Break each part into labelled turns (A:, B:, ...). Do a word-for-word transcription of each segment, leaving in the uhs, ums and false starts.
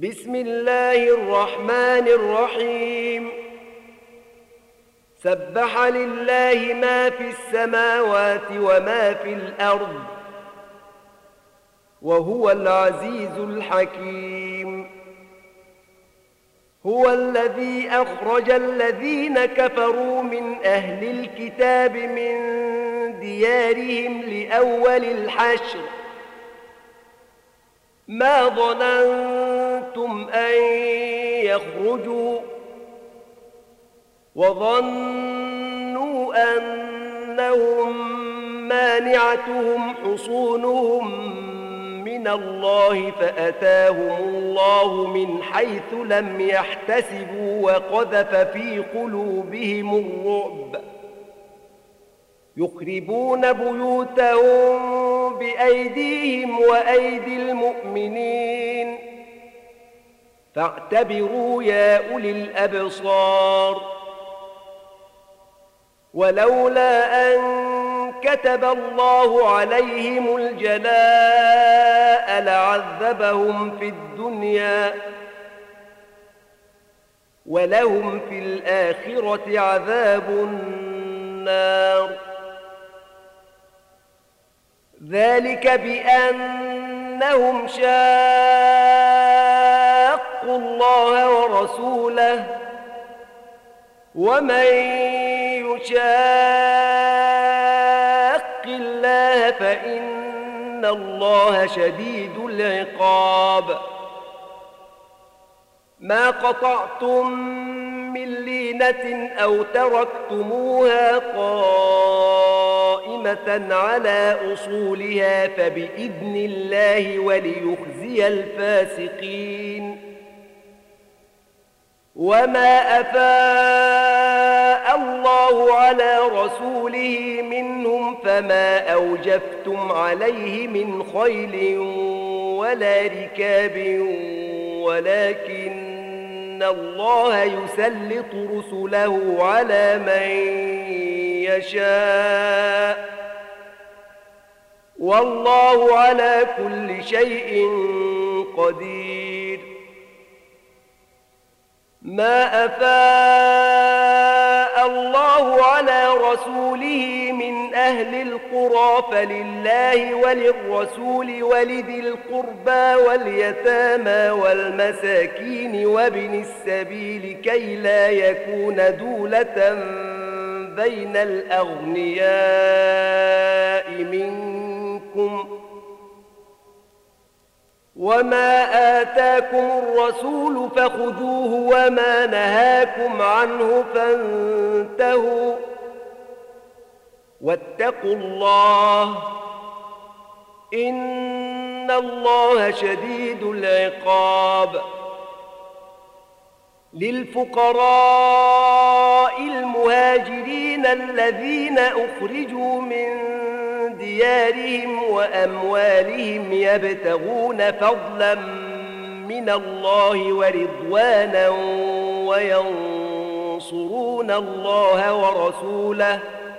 A: بسم الله الرحمن الرحيم سبح لله ما في السماوات وما في الأرض وهو العزيز الحكيم هو الذي أخرج الذين كفروا من أهل الكتاب من ديارهم لأول الحشر ما ظننتم أن يخرجوا وظنوا أنهم مانعتهم حصونهم من الله فأتاهم الله من حيث لم يحتسبوا وقذف في قلوبهم الرعب يخربون بيوتهم بأيديهم وأيدي المؤمنين فاعتبروا يا أولي الأبصار ولولا أن كتب الله عليهم الجلاء لعذبهم في الدنيا ولهم في الآخرة عذاب النار ذلك بأنهم شاقوا الله ورسوله ومن يشاق الله فإن الله شديد العقاب ما قطعتم من لينة أو تركتموها قائمة على أصولها فبإذن الله وليخزي الفاسقين وما أفاء الله على رسوله منهم فما أوجفتم عليه من خيل ولا ركاب ولكن الله يسلط رسله على من يشاء والله على كل شيء قدير ما أفاء الله على رسوله من أهل القرى فلله وللرسول ولذي القربى واليتامى والمساكين وابن السبيل كي لا يكون دولة بين الأغنياء منكم وما آتاكم الرسول فخذوه وما نهاكم عنه فانتهوا واتقوا الله إن الله شديد العقاب للفقراء المهاجرين الذين أخرجوا من ديارهم وأموالهم يبتغون فضلا من الله ورضوانا وينصرون الله ورسوله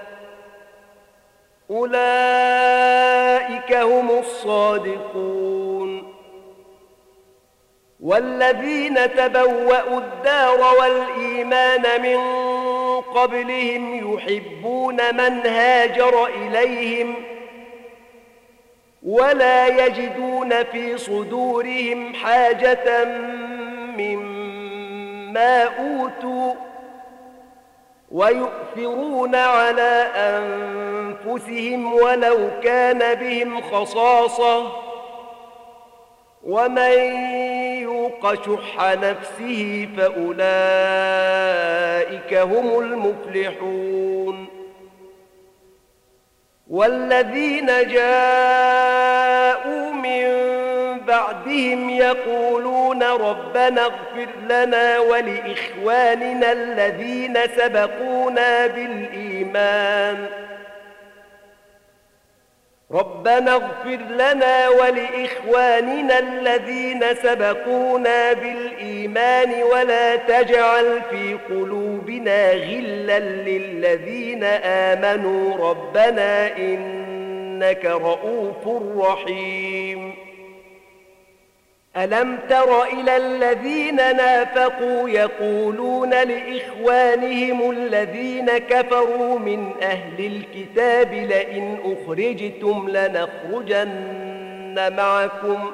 A: أولئك هم الصادقون والذين تبوأوا الدار والإيمان من قبلهم يحبون من هاجر إليهم ولا يجدون في صدورهم حاجة مما أوتوا ويؤثرون على أنفسهم ولو كان بهم خصاصة ومن يوق شح نفسه فأولئك هم المفلحون والذين جاءوا من بعدهم يقولون ربنا اغفر لنا ولإخواننا الذين سبقونا بالإيمان ربنا اغفر لنا ولإخواننا الذين سبقونا بالإيمان ولا تجعل في قلوبنا غلا للذين آمنوا ربنا إن إنك رؤوف رحيم. ألم تر إلى الذين نافقوا يقولون لإخوانهم الذين كفروا من أهل الكتاب لئن أخرجتم لنخرجن معكم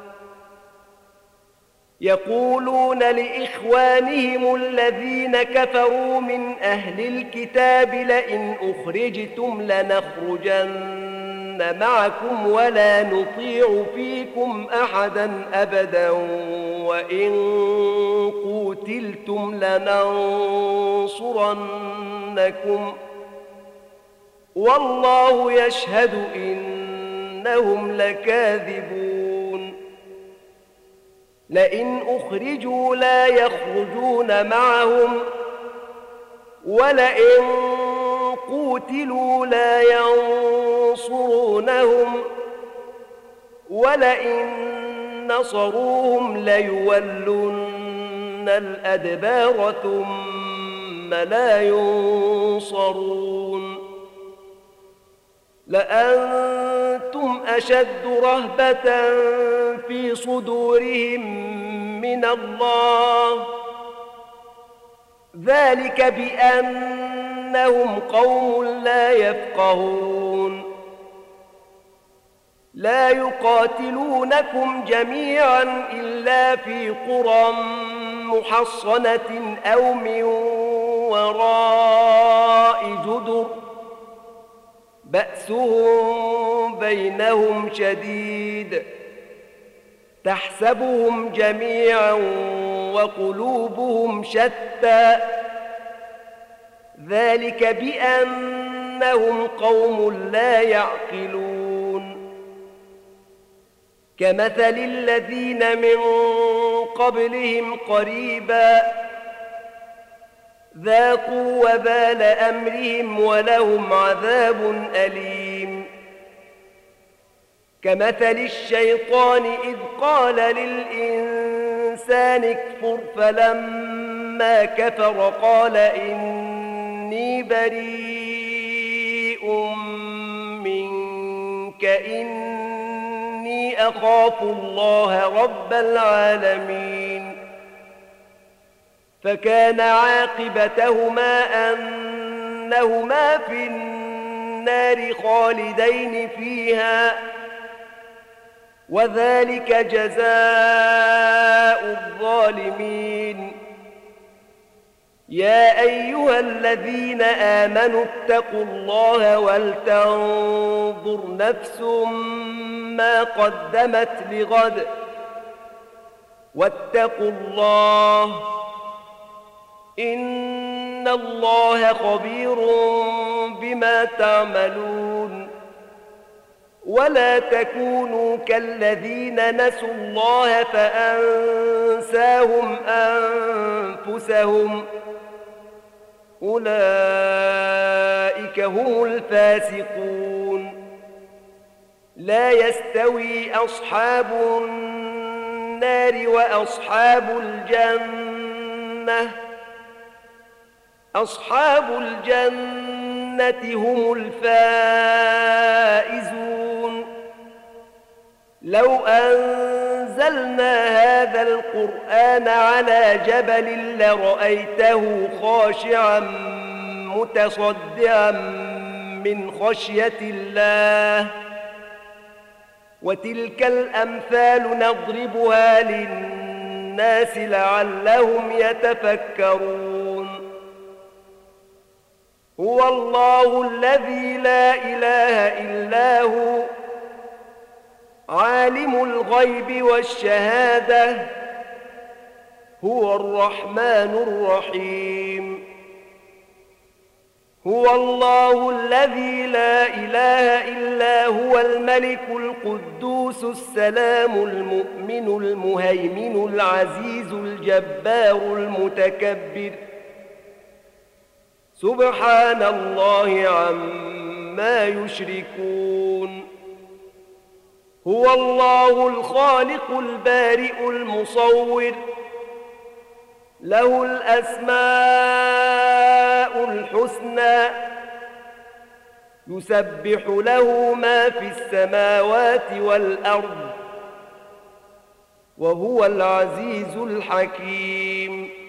A: يقولون لإخوانهم الذين كفروا من أهل الكتاب لئن أخرجتم لنخرجن معكم ولا نطيع فيكم أحدا أبدا وإن قوتلتم لننصرنكم والله يشهد إنهم لكاذبون لئن أخرجوا لا يخرجون معهم ولئن قوتلوا لا ينصرونهم ولئن نصروهم ليولن الأدبار ثم لا ينصرون لأنتم أشد رهبة في صدورهم من الله ذلك بأنهم قوم لا يفقهون لا يقاتلونكم جميعا إلا في قرى محصنة أو من وراء جدر بأسهم بينهم شديد تحسبهم جميعا وقلوبهم شتى ذلك بأنهم قوم لا يعقلون كمثل الذين من قبلهم قريبا ذاقوا وبال أمرهم ولهم عذاب أليم كمثل الشيطان إذ قال للإنسان اكفر فلما كفر قال إني بريء منك إني أخاف الله رب العالمين فكان عاقبتهما أنهما في النار خالدين فيها وذلك جزاء الظالمين يا أيها الذين آمنوا اتقوا الله ولتنظر نفس ما قدمت لغد واتقوا الله إن الله خبير بما تعملون ولا تكونوا كالذين نسوا الله فأنساهم أنفسهم أولئك هم الفاسقون لا يستوي أصحاب النار وأصحاب الجنة أصحاب الجنة هم الفائزون لو أنزلنا هذا القرآن على جبل لرأيته خاشعا متصدعا من خشية الله وتلك الأمثال نضربها للناس لعلهم يتفكرون هو الله الذي لا إله إلا هو عالم الغيب والشهادة هو الرحمن الرحيم هو الله الذي لا إله إلا هو الملك القدوس السلام المؤمن المهيمن العزيز الجبار المتكبر سبحان الله عما يشركون هو الله الخالق البارئ المصور له الأسماء الحسنى يسبح له ما في السماوات والأرض وهو العزيز الحكيم.